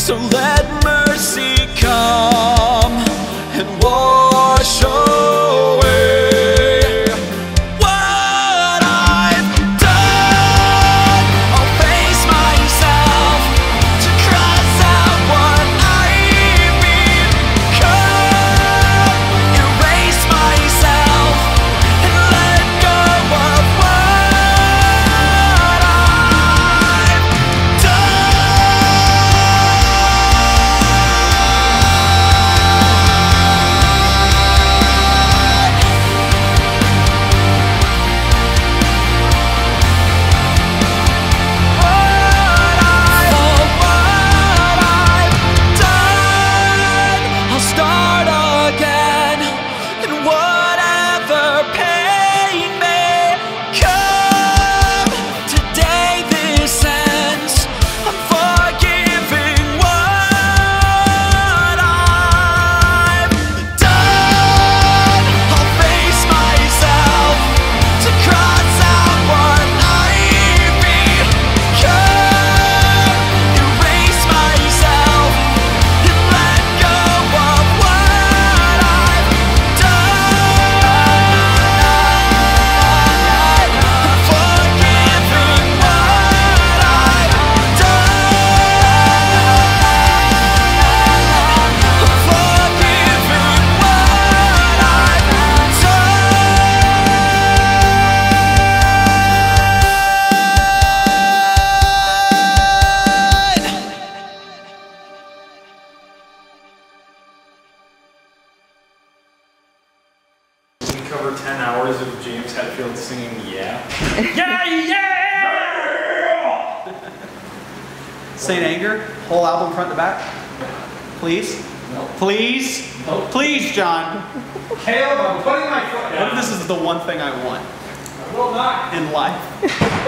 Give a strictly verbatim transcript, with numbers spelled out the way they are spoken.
So let mercy come and wash away what I've done. I'll face myself to cross out what I've become, erase myself and let go of what I've cover ten hours of James Hetfield singing yeah. Yeah, yeah! Saint Anger, whole album front to back. Please? No. Please? No. Please, John. Caleb, I'm putting my foot down. What if this is the one thing I want I will not. in life?